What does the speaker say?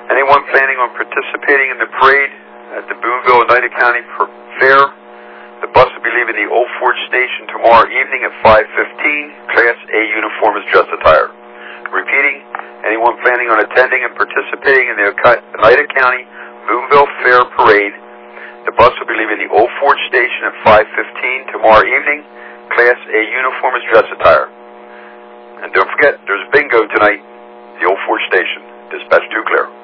Anyone planning on participating in the parade at the Boonville Oneida County Fair, the bus will be leaving the Old Ford Station tomorrow evening at 5:15. Class A uniform is dress attire. Repeating, anyone planning on attending and participating in the Oneida County Boonville Fair Parade, the bus will be leaving the Old Ford Station at 5:15 tomorrow evening. Class A uniform is dress attire. And don't forget, there's bingo tonight, the Old Ford Station. Dispatch 2 clear.